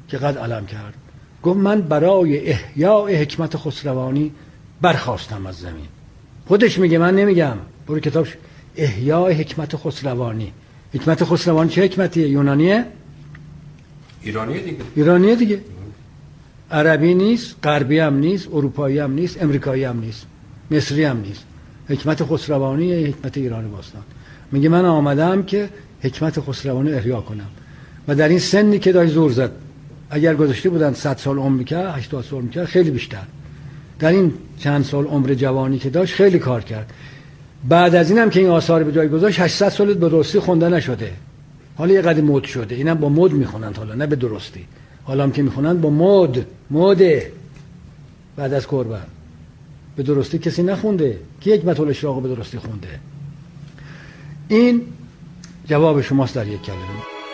که قد علم کرد، گفت من برای احیاء حکمت خسروانی برخواستم از زمین. خودش میگه، من نمیگم. برو کتابش احیاء حکمت خسروانی. حکمت خسروانی چه حکمتیه؟ یونانیه؟ ایرانیه دیگه. عربی نیست، غربی هم نیست، اروپایی هم نیست، امریکایی هم نیست، مصری هم نیست. حکمت خسروانی حکمت ایران باستان. میگه من آمدم که حکمت خسروانی احیا کنم و در این سنی که داشت زور زد، اگر گذاشته بودن 100 سال عمر میکرد، 80 سال میکرد، خیلی بیشتر. در این چند سال عمر جوانی که داشت خیلی کار کرد. بعد از این هم که این آثار به جای گذاشت 800 سال به درستی خونده نشده. حالا یه قدر مد شده. اینم با مد میخونن حالا، نه به درستی. حالا هم که میخونن با مده. بعد از قربان به درستی کسی نخونده. کی حکمت الاشراق به درستی خونده؟ این جواب شماست در یک کلمه.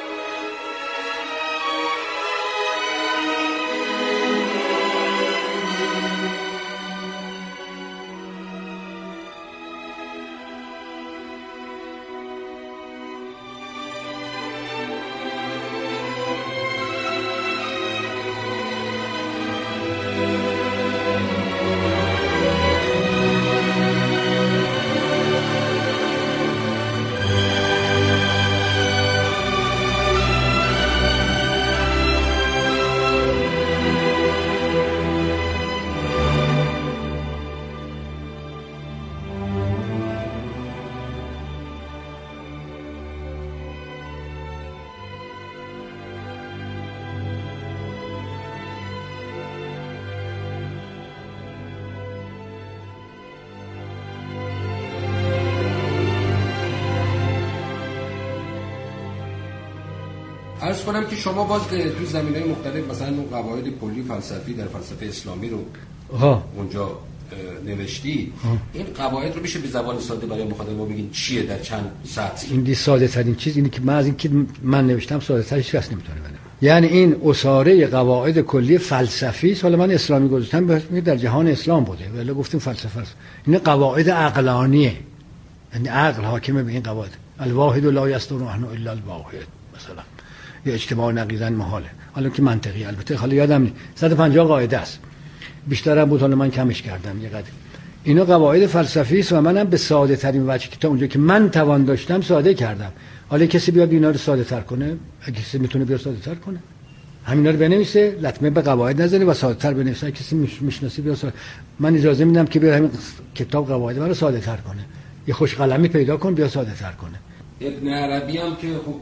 عرض کنم که شما باز تو زمینه‌های مختلف، مثلا اون قواعد کلی فلسفی در فلسفه اسلامی رو اونجا نوشتی. این قواعد رو میشه به زبان ساده برای مخاطب ما بگین چیه در چند سطح؟ این دی ساده ترین چیز اینه که من از این که من نوشتم ساده ترش کس نمیتونه بنویسه. یعنی این اساره قواعد کلی فلسفی، حالا من اسلامی گذاشتم در جهان اسلام بوده ولی گفتیم فلسفه است. این قواعد عقلانیه، یعنی عقل حاکمه به این قواعد. الواحد لا یصدر عنه الا الواحد مثلا، یا اجتماع نقیضاً محاله. حالا که منطقی، البته حالا یادم نیست 150 قاعده است، بیشتر هم بود، حالا من کمش کردم یه قدر. اینا قواعد فلسفی است و منم به ساده ترین وجه که تا اونجا که من توان داشتم ساده کردم. حالا کسی بیاد اینا رو ساده تر کنه، اگه کسی میتونه بیاد ساده تر کنه، همینا رو بنویسه، لطمه به قواعد نزنه و ساده تر بنویسه. کسی میشناسی بیاد ساده. من اجازه میدم که بیاد همین کتاب قواعد من رو ساده تر کنه، یه خوش قلمی پیدا کن بیا ساده تر کنه. ابن عربی هم که خب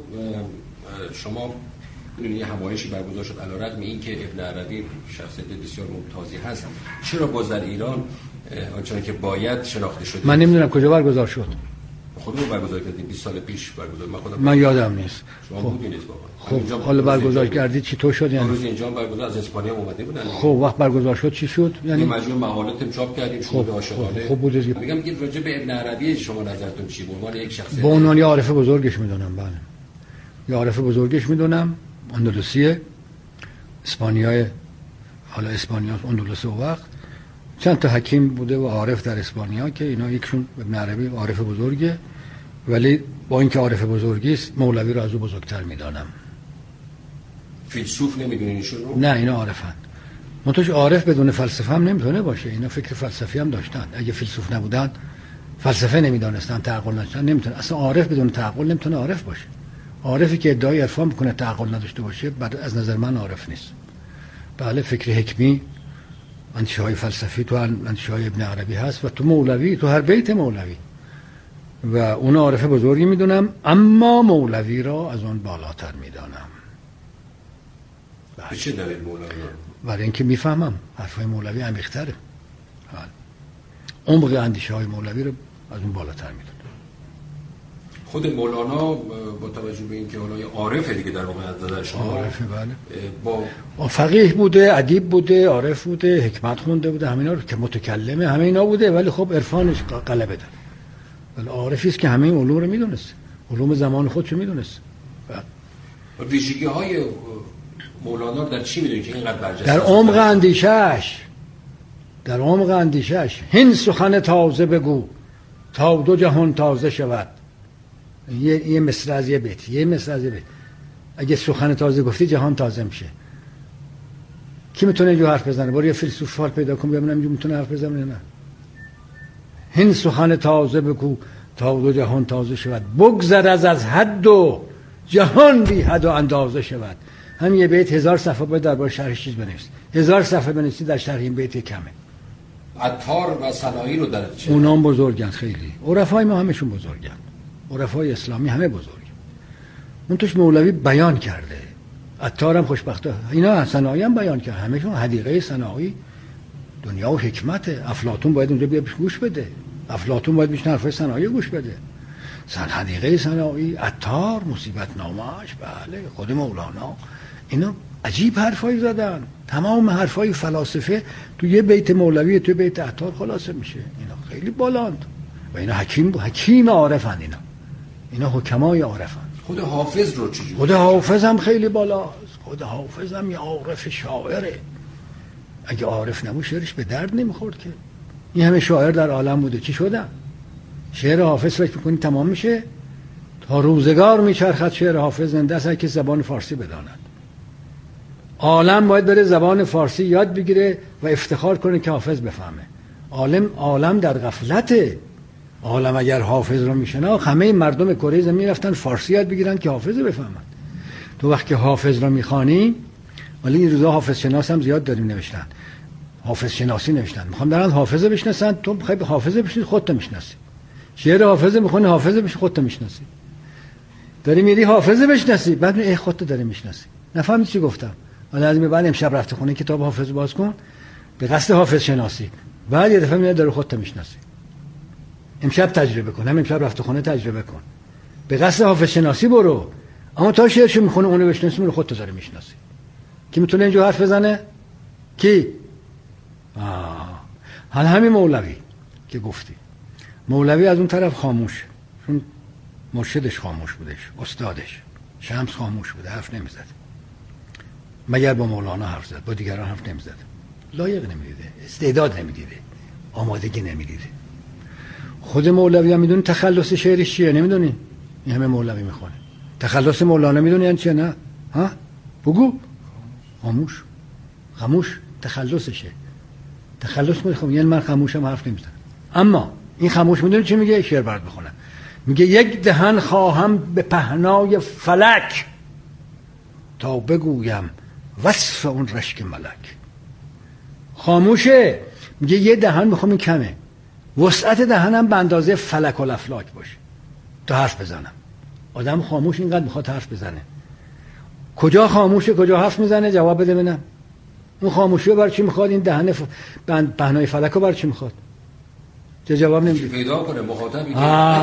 شما می‌دونید یه همایشی برگزار شد علیرغم اینکه ابن عربی شخصیت بسیار ممتازی هست، چرا باز در ایران آنچنان که باید شناخته شده؟ من نمیدونم کجا برگزار شد. خودمون برگزار کردیم 20 سال پیش برگزار. من یادم نیست. شما بودید واقعا. خب حالا برگزار کردید چطور شد؟ یعنی روز اینجا برگزار از اسپانیا اومده بودن. خب وقت برگزار شد چی شد؟ یعنی مجموعه مقالات چاپ کردیم شده عاشقانه. خب بود. میگم که راجع به ابن عربی شما نظرتون چی به عنوان یک شخصیت؟ به عنوان یه عارف بزرگش میدونم. بله. یه عارف بزرگش میدونم. اندلسیه، اسپانیای، حالا اسپانیا اندلس و وقت چند تا حکیم بوده و عارف در اسپانیا که اینا یکشون ابن عربی عارف بزرگه، ولی با اینکه عارف بزرگی است مولوی رو از او بزرگتر میدانم. فیلسوف نمیدونینشون رو؟ نه اینا عارفن. منتهش عارف بدون فلسفه هم نمیتونه باشه. اینا فکر فلسفی هم داشتن. اگه فیلسوف نبودن فلسفه نمیدانستن، تعقل نداشتن، نمیتونه. اصلا عارف بدون تعقل نمیتونه عارف باشه. عارفی که ادعای عرفان میکنه تعقل نداشته باشه از نظر من عارف نیست. بله فکر حکمی، اندیشه‌های فلسفی تو اندیشه‌های ابن عربی هست و تو مولوی، تو هر بیت مولوی، و اون عارف بزرگی میدونم، اما مولوی را از اون بالاتر میدانم. به چه دلیل مولوی؟ برای اینکه میفهمم حرفای مولوی عمیق‌تره. عمق اندیشه‌های مولوی رو از اون بالاتر میدونم. خود مولانا با توجه به اینکه حالا عارفه دیگه در واقع از نظر شما عارفه، بله، با فقیه بوده، ادیب بوده، عارف بوده، حکمت خونده بوده، همینا رو که متکلمه همه اینا بوده، ولی خب عرفانش غلبه داره. ولی عارفی است که همه این علوم رو میدونست، علوم زمان خودشو میدونست. ویژگی‌های مولانا در چی میدونید که اینقدر برجسته؟ در عمق اندیشه‌اش، در عمق اندیشه‌اش. هین سخن تازه بگو تا دو جهان تازه شود. یه مصرع از یه بیت، یه مصرع از یه بیت. اگه سخن تازه گفتی جهان تازه میشه. کی میتونه اینجا حرف بزنه؟ برو یه فیلسوف فال پیدا کن ببینم اینجا میتونه حرف بزنه نه. هین سخن تازه بگو تا دو جهان تازه شود، بگذر از حد و جهان بی حد و اندازه شود. هم یه بیت 1000 صفحه باید درباره شرح چیز بنویسی، 1000 صفحه بنویسی در شرح این بیت کمه. عطار و صناعی رو در چه؟ اونام بزرگن خیلی، عرفای ما همشون بزرگن، عرفای اسلامی همه بزرگن. اون توش مولوی بیان کرده، عطار هم خوشبخته، اینا صناعی هم بیان کرده، همشون حدیقه صناعی دنیا و حکمت. افلاطون باید اونجا بیا گوش بده، افلاطون باید بشینه حرفای صناعی گوش بده. حدیقه صناعی، عطار، مصیبت نامش، بله، خود مولانا، اینا عجیب حرفایی زدن. تمام حرفای فلاسفه تو یه بیت مولوی، تو بیت عطار خلاصه میشه. اینا خیلی بالاند و اینا حکیم عارفن، اینا حکمای عارفن. خود حافظ رو چجوری؟ خود حافظ هم خیلی بالاست. خود حافظ هم یه عارف شاعره. اگه عارف نبود شعرش به درد نمیخورد که. این همه شاعر در عالم بوده، چی شدن؟ شعر حافظ فکر میکنی تمام میشه؟ تا روزگار میچرخد شعر حافظ زنده است که زبان فارسی بداند. عالم باید بره زبان فارسی یاد بگیره و افتخار کنه که حافظ بفهمه. عالم در غفلته. عالم اگر حافظ رو میشناخت همه مردم کره زمین رفتن فارسی یاد بگیرن که حافظ بفهمن. تو وقتی حافظ رو میخوانی، ولی این روزا حافظ شناس هم زیاد داریم نوشتن، حافظ شناسی نوشتن، میخوام درن حافظ بشناسن. تو میخوای به حافظ بشناسی، خودت میشناسی. شعر حافظ میخونی، حافظ بشی، خودت میشناسی. داری میری حافظ بشناسی، بعد ای خودت داری میشناسی. نفهمی چی گفتم؟ حالا از این بعد امشب رفته خونه کتاب حافظ باز کن به قصد حافظ شناسی، بعد یه دفعه میاد داره خودت میشناسی. امشب تجربه کن، هم امشب رفته خونه تجربه کن، به قصد حافظ شناسی برو، اما تا شعرشو میخونه اونو بشناسی، اونو خودت داری میشناسی. کی میتونه اینجا حرف بزنه؟ کی؟ حالا همین مولوی که گفتی، مولوی از اون طرف خاموش، چون مرشدش خاموش بودش، استادش شمس خاموش بوده، حرف نمیزد، مگر با مولانا حرف زد، با دیگران حرف نمیزد. لایق نمیدیده، استعداد نمیدیده، آمادگی نمیدیده. خود مولوی هم میدونی تخلص شعرش چیه؟ نمیدونی؟ این همه مولوی میخونه. تخلص مولانا میدونی یعنی چیه؟ نه؟ ها؟ بگو. خاموش تخلصشه. تخلص میخوام، یعنی من خاموشم، حرف نمیزنم. اما این خاموش میدونی چی میگه؟ شعر برات بخونم. میگه یک دهن خواهم به پهنای فلک تا بگویم وصف اون رشک ملک. خاموشه، میگه یه دهن میخوام، این کمه، وسعت دهنم به اندازه فلک و الافلاک باشه تا حرف بزنم. آدم خاموش اینقدر میخواد حرف بزنه. کجا خاموشه کجا حرف میزنه؟ جواب بده ببینم. اون خاموشی رو برای چی میخواد؟ این دهن پهنای فلک رو برای چی میخواد؟ چه جواب نمیده؟ پیدا کنه مخاطبی که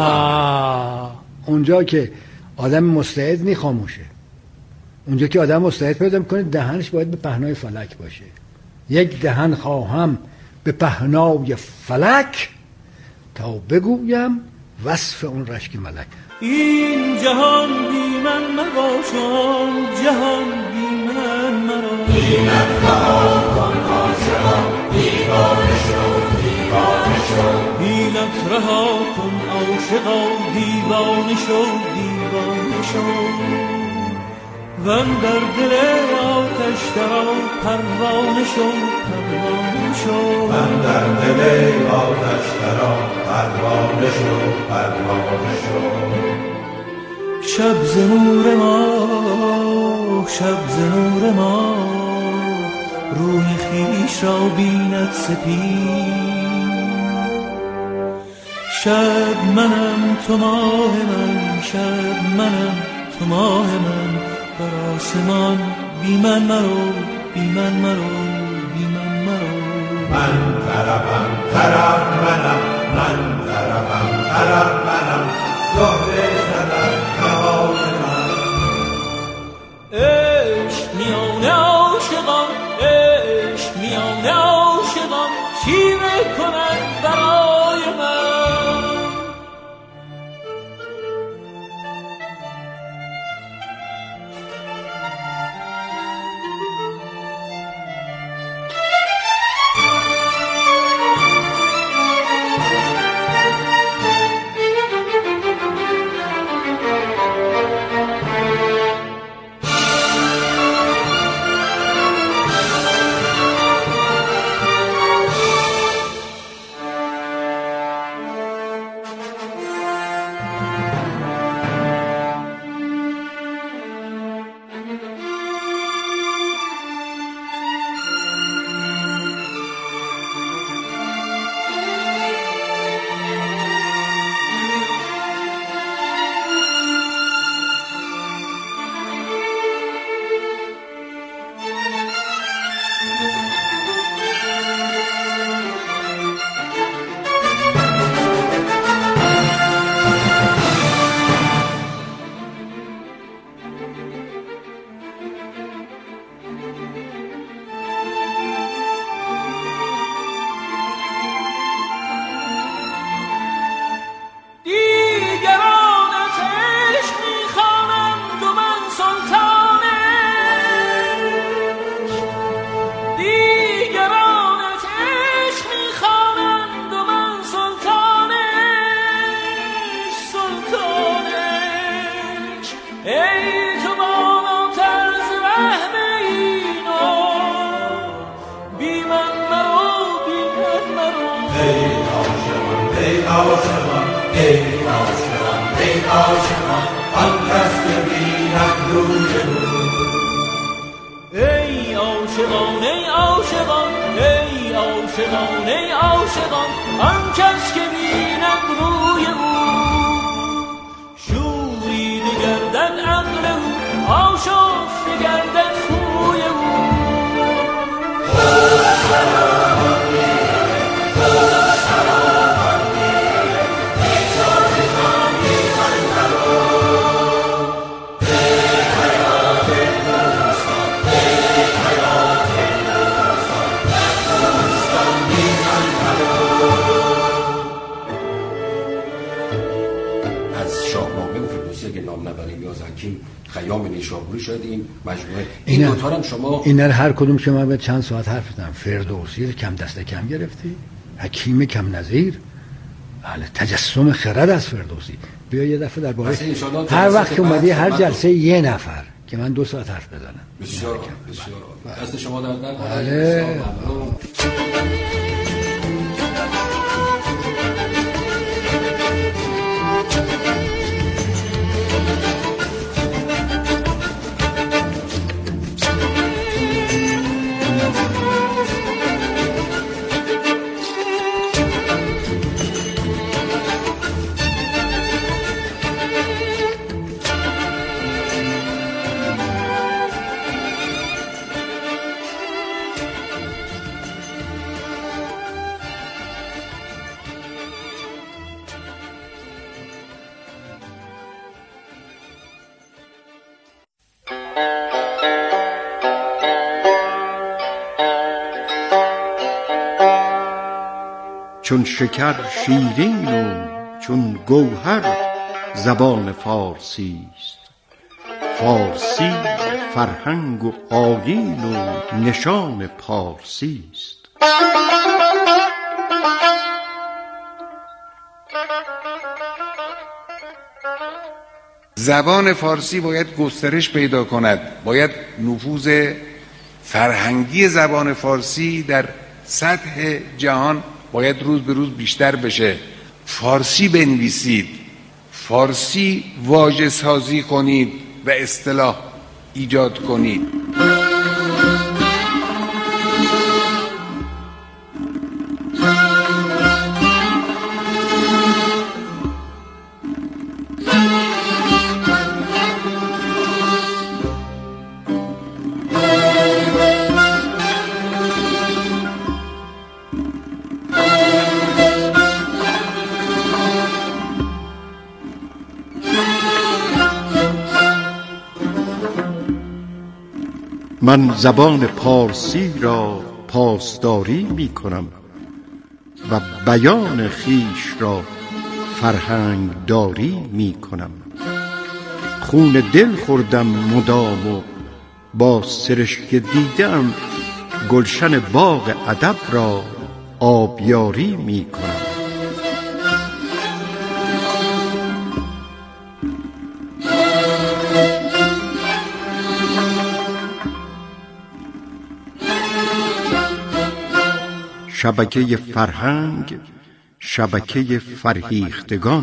اونجا که آدم مستعد نی خاموشه. اونجا که آدم مستعد پیدا میکنه دهنش باید به پهنای فلک باشه. یک دهن خواهم به پهنای فلک تا بگویم وصف اون رشک ملک. این جهان بی من مباشم، جهان بی من مرا، بی‌من رها کن عاشقا، دیوانه شو دیوانه شو، بی‌من رها کن عاشقا، دیوانه شو دیوانه شو. وان در دل آتش درآ، پروانه شو پروانه شو، وان در دل آتش درآ، پروانه شو پروانه شو. شب ز نور ما، شب ز نور ما، روی خویش را بیند سپید. شب منم تو ماه من، شب منم تو ماه من، بر آسمان بی من مرو، بی من مرو، بی من مرو. من طربم طرب منم، من طربم طرب منم، زهره زدن هوای من. عشق میان عاشقان، عشق میان عاشقان، شیوه کنند برای من. عاشقان ای عاشقان ای عاشقان آن کس که بیند روی او ای عاشقان ای عاشقان ای عاشقان ای عاشقان آن کس که بیند روی او شوریده گردد عقل او آشفته گردد خوی او خیام نیشابوری شد این مجموعه این دو تا هم شما اینا هر کدوم شما به چند ساعت حرف زدم. فردوسی کم دست کم گرفتی، حکیم کم نظیر، بله تجسم خرد از فردوسی. بیا یه دفعه در باره هر وقت که اومدی هر جلسه یه نفر که من 2 ساعت حرف بزنم. بسیار دست شما در درد. بله. چون شکر شیرین و چون گوهر زبان فارسی است. فارسی فرهنگ و آیین و نشان پارسی است. زبان فارسی باید گسترش پیدا کند، باید نفوذ فرهنگی زبان فارسی در سطح جهان باید روز به روز بیشتر بشه. فارسی بنویسید، فارسی واژه سازی کنید و اصطلاح ایجاد کنید. من زبان پارسی را پاسداری می کنم و بیان خیش را فرهنگ داری می کنم. خون دل خوردم مدام و با سرشک دیدم گلشن باغ ادب را آبیاری می کنم. شبکه فرهنگ، شبکه فرهیختگان.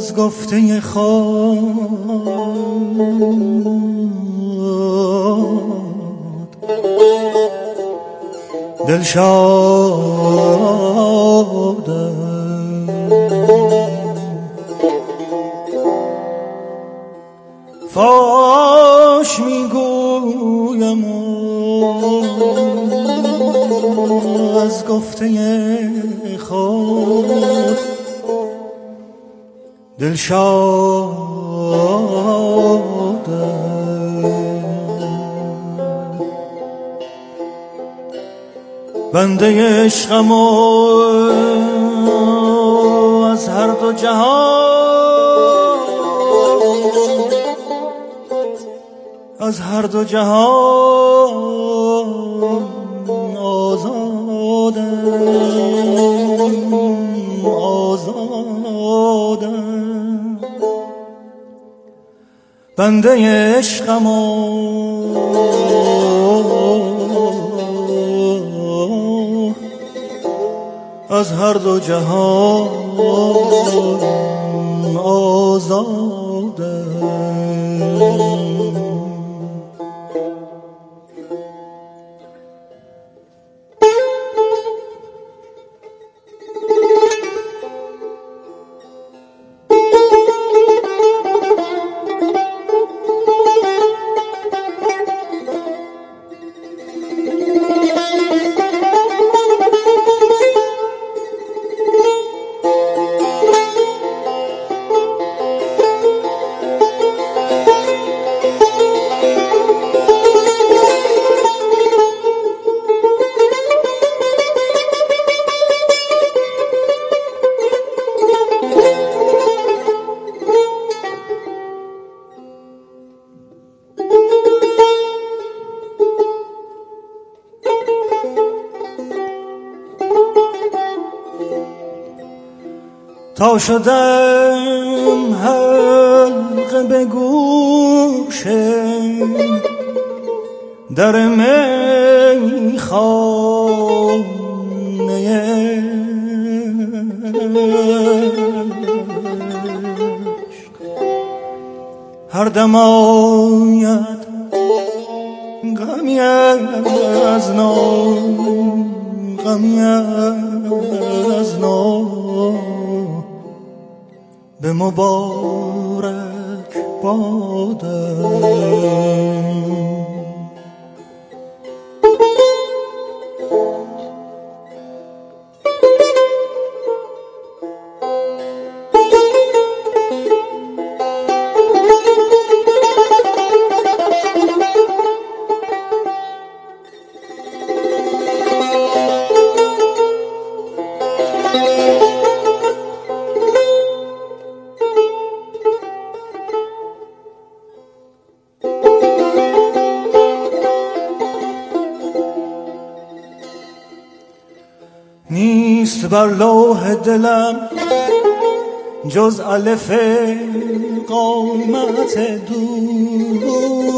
از گفته خود دل شادم، فاش میگویم از گفته خود دل شادم. بنده عشقم از هر دو جهان، از هر دو جهان آزادم، آزادم. بنده عشقم از هر دو جهان آزادم. تا شدم حلقه به گوش در میخانه عشق، هر دم آید غمی از نو، غمی از نو به مبارک بادم. نیست بر لوح دلم جز الف قامت دوست،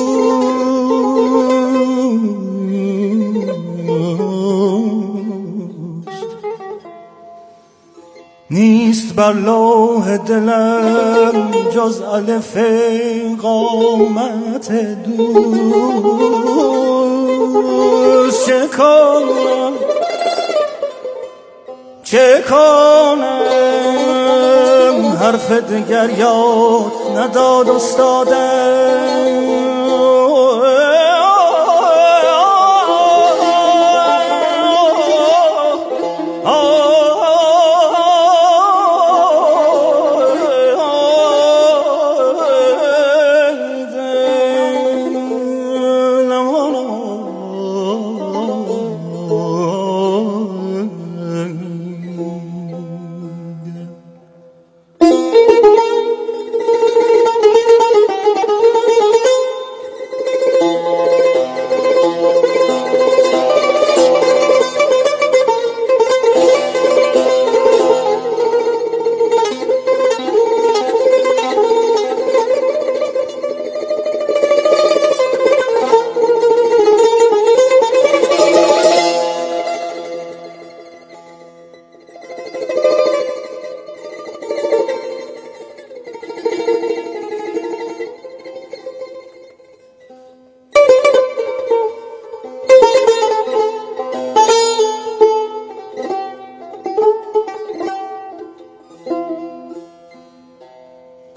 نیست بر لوح دلم جز الف قامت دوست. چه کنم چه کنم حرف دیگر یاد نداد استادم.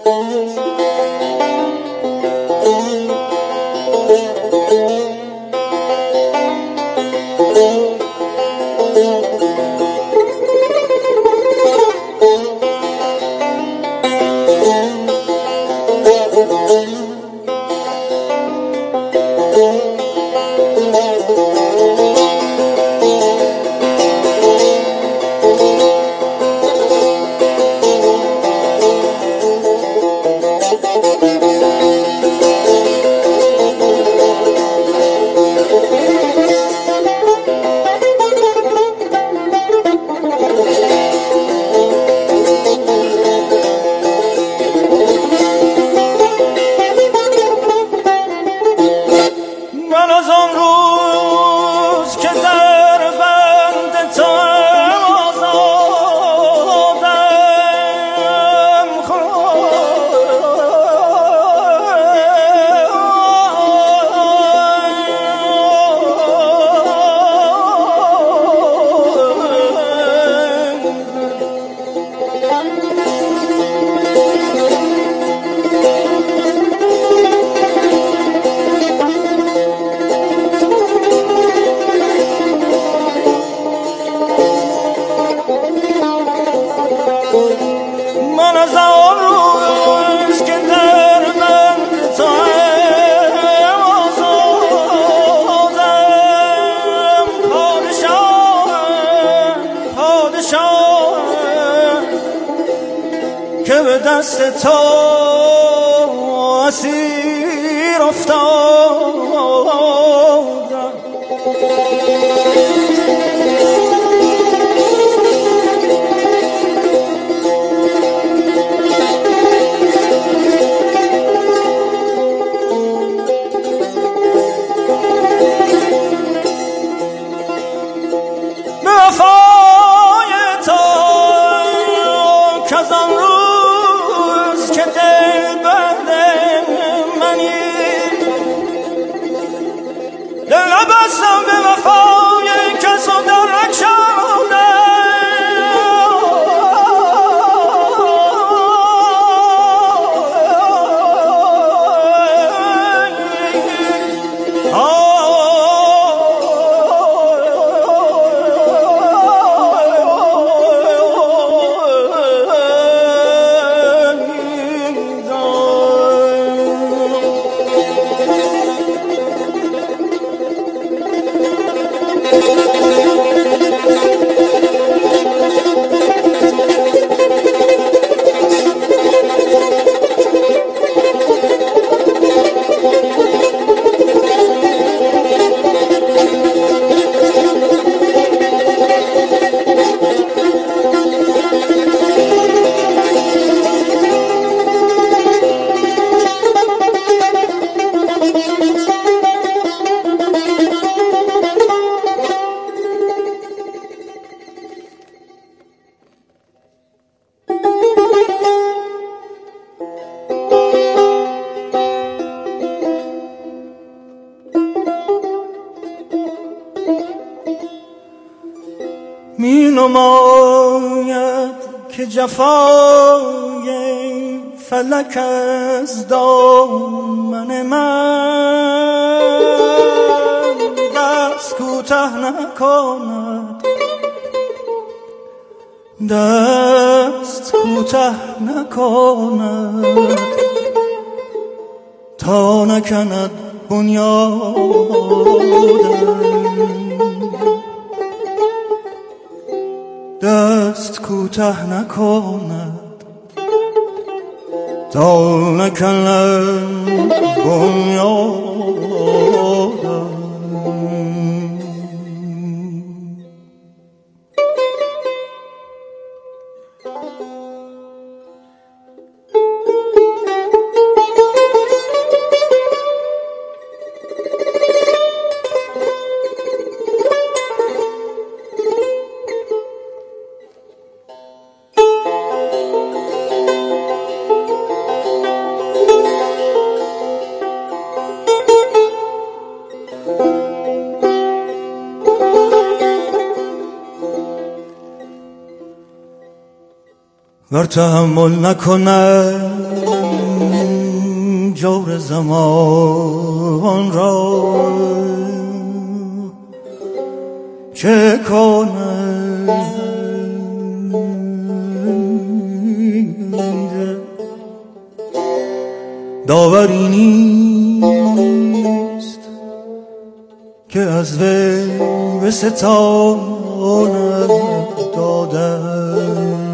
که به دست تو اسیر افتادم. می نماید که جفای فلک از دامن من دست کوته نکند، دست کوته نکند تا نکند بنیادم. دست کوته نکند تا نکند بنیادم. ور تحمل نکنم جور زمان را چه کنم داوری نیست که از وی به ستانم دادن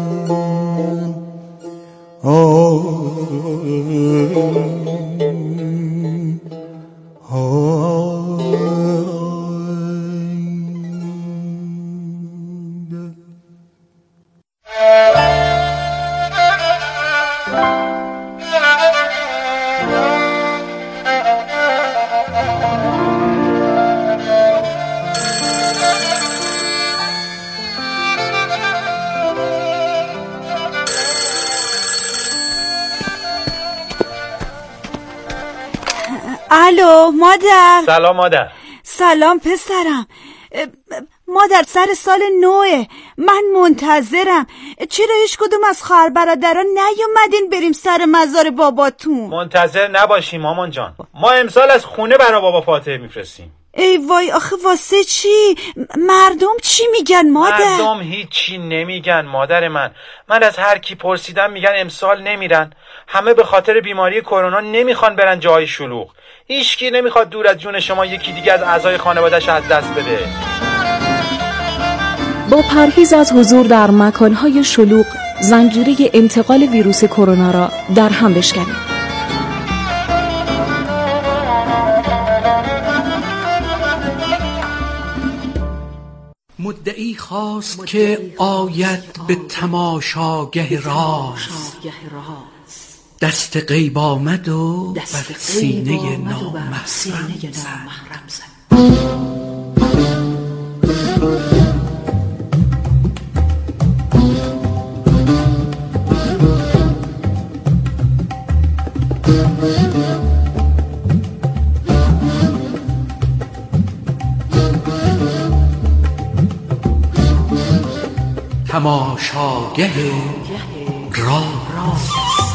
الو مادر. سلام مادر. سلام پسرم. مادر سر سال نوه، من منتظرم. چرا هیچ کدوم از خواهر برادران نیومدین بریم سر مزار باباتون؟ منتظر نباشیم مامان جان، ما امسال از خونه برا بابا فاتحه میفرستیم. ای وای آخه واسه چی؟ مردم چی میگن مادر؟ مردم هیچی نمیگن مادر من از هر کی پرسیدم میگن امسال نمیرن. همه به خاطر بیماری کرونا نمیخوان برن جای شلوغ. هیچکی نمیخواد دور از جون شما یکی دیگه از اعضای خانواده‌اش از دست بده. با پرهیز از حضور در مکانهای شلوغ زنجیره انتقال ویروس کرونا را در هم بشکنید. مدعی خواست که آید به تماشاگه راز، دست غیب آمد و بر سینه نامحرم زد. تماشاگه راز